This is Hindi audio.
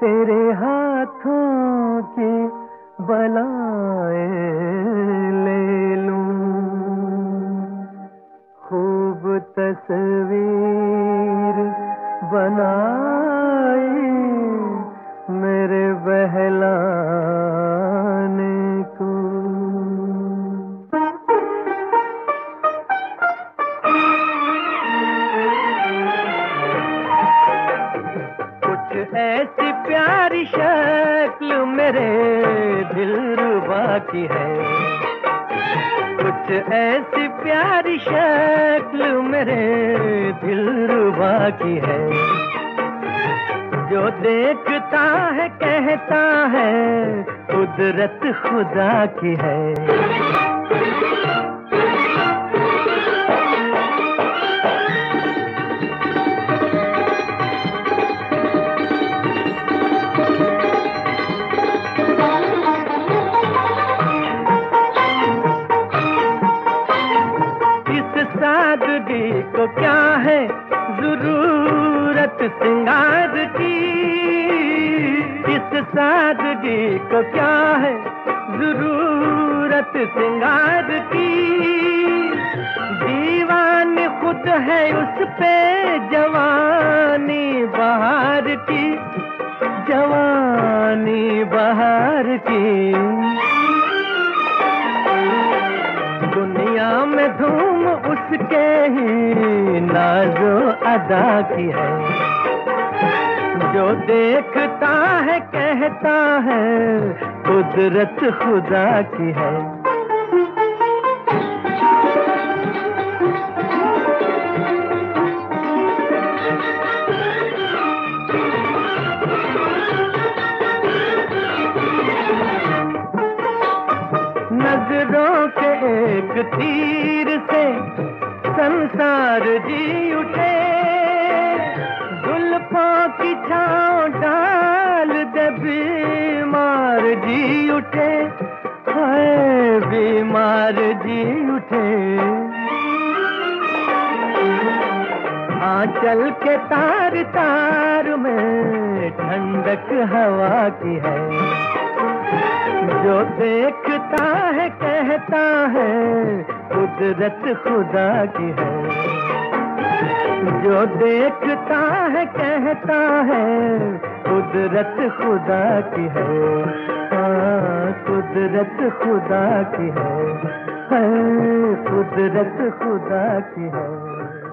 तेरे हाथों की बलाएं ले लूं, खूब तस्वीर बनाई मेरे बहलाने को। कुछ ऐसी प्यारी शक्ल मेरे दिलरुबा की है, कुछ ऐसी प्यारी शक्ल मेरे दिलरुबा की है, जो देखता है कहता है कुदरत खुदा की है। सादगी को क्या है जरूरत सिंगार की, इस सादगी को क्या है जरूरत सिंगार की। दीवानी खुद है उस पे जवानी बहार की, जवानी बहार की। दुनिया में धूम उसके ही नाज़ो अदा की है, जो देखता है कहता है कुदरत खुदा की है। नजरों के एक तीर से संसार जी उठे, जुल्फों की छाँव डाल दे बीमार जी उठे, हाय बीमार जी उठे। आंचल के तार तार में ठंडक हवा की है, जो देखता है कहता है कुदरत खुदा की है, जो देखता है कहता है कुदरत खुदा की है। हाँ कुदरत खुदा की है, कुदरत खुदा की है।